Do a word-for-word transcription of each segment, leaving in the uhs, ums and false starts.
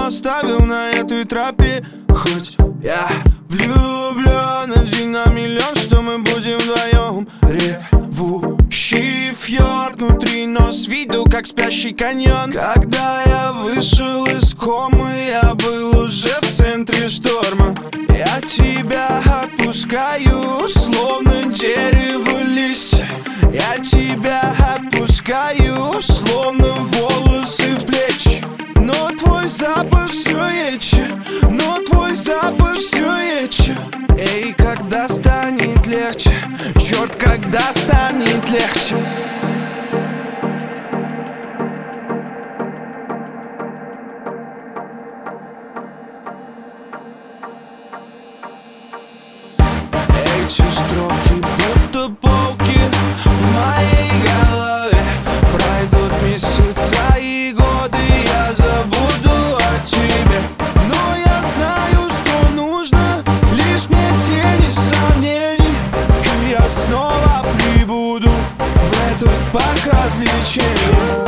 но оставил на этой тропе. Хоть я влюблен один на миллион, что мы будем вдвоем. Ревущий фьорд внутри, но с виду как спящий каньон. Когда я вышел из комы, я был уже в центре шторма. Я тебя отпускаю, словно дерево листья. Я тебя отпускаю, словно волосы в плечи. Но твой запах все ярче, но твой запах все ярче. Эй, когда станет легче? Черт, когда станет легче? Эти строки будто полки в моей голове. Пройдут месяца и годы, я забуду о тебе. Но я знаю, что нужно лишь мне тени сомнений, и я снова прибуду в этот парк развлечений.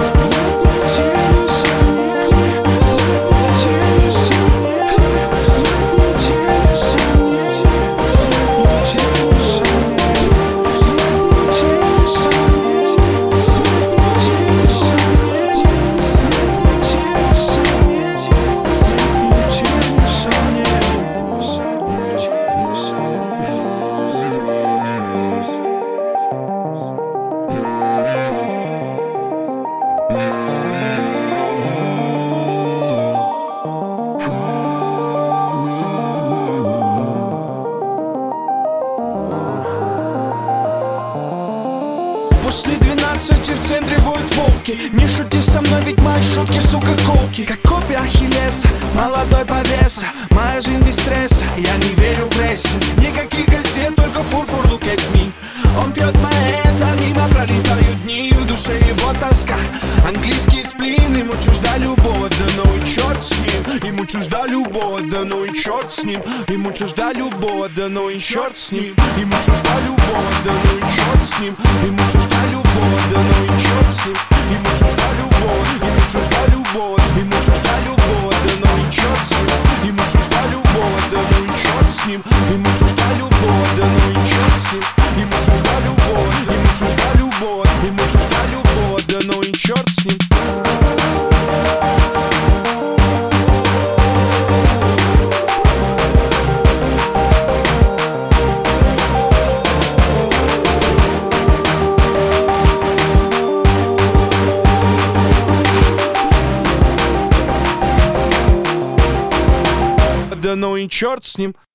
После двенадцати в центре воют волки. Не шути со мной, ведь мои шутки, сука, колки. Как копия Ахиллеса, молодой повеса. Моя жизнь без стресса, я не верю прессе. Никаких газет, только фурфур, look at me. Он пьет моэта, мимо пролетают дни. В душе его тоска, английский сплин. Ему чужда любовь, да ну и черт с ним. Ему чужда любовь, да ну и черт с ним. Ему чужда любовь, да ну и черт с ним. Ему чужда любовь, да ну и черт с ним. Ему чужда любовь, да ну и черт с ним. Ему чужда любовь, ему чужда любовь. Ему чужда любовь, да ну и черт с ним. Ему чужда любовь, да ну и черт с ним. Ему чужда любовь, да ну и черт с ним. Ему чужда любовь, ему чужда любовь. Ему чужда любовь, да ну и черт с ним. Да ну и черт с ним.